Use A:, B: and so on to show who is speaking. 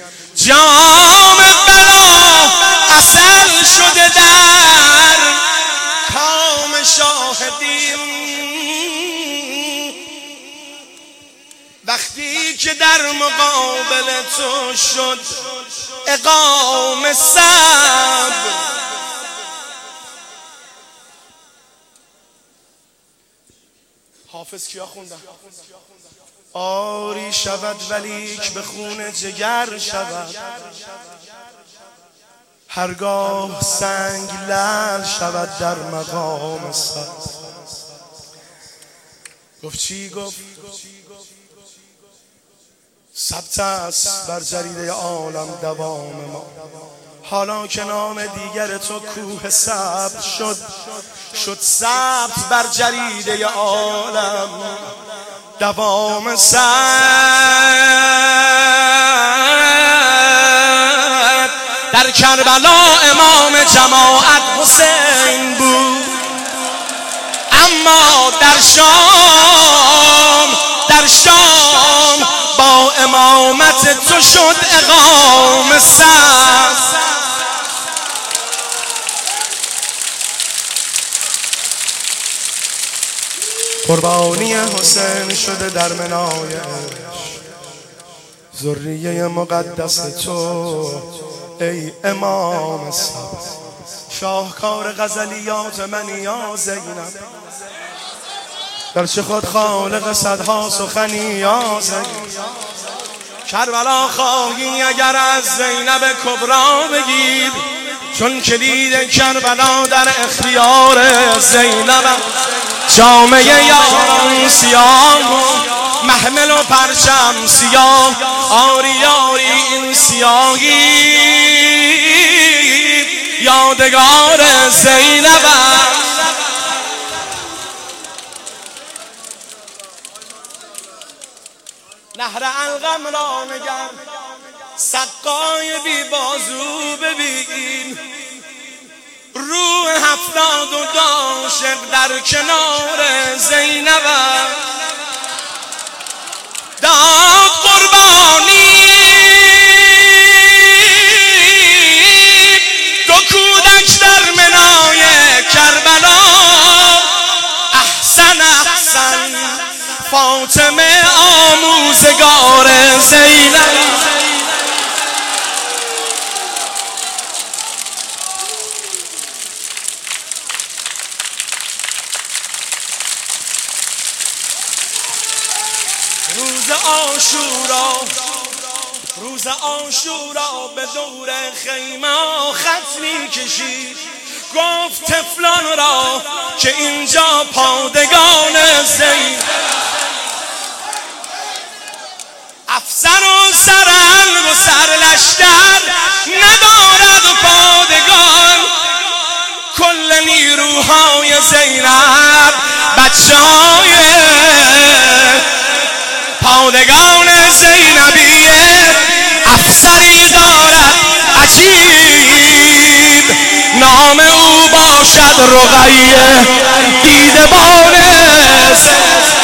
A: جام بلا اصل شده در کام شاهدیم. وقتی که در مقابل تو شد اقام صبر، حافظ کیا خوندن؟ آری شود ولیک به خون جگر شود، هرگاه سنگ لعل شود در مقام صبر. گفت چی گفت؟ ثبت است بر جریده عالم دوام ما، حالا که نام دیگر تو کوه صبر شد، شد ثبت بر جریده عالم دوام صبر. در کربلا امام جماعت حسین بود، اما در شام با امامت تو شد اقام صبر. قربانی حسین شده در منای ذریه مقدس تو ای امام صبر. شاهکار غزلیات من یا زینب، گرچه خود خالق صدها سخنی یا زینب. کربلا خواهی اگر از زینب کبرا بگیر، چون کلید کربلا در اختیار زینب. جامعه یاران سیاه و محمل و پرچم سیاه، آری آری این سیاهی یادگار زینب. نهر القم را نگر، سقای بی بازو ببین، روح 72 عاشق در کنار زینب داد قربانی. دو کودک در منای کربلا، احسن احسن فاطمه آموزگار زینب. روز عاشورا به دور خیمه خط می کشید، گفت طفلان را که اینجا پادگان زینب. افسر و سرهنگ و سرلشکر ندارد پادگان، کل نیروهای زینب بچه‌های پادگان زینبیه. افسری دارد عجیب، نام او باشد رقیه دیدبان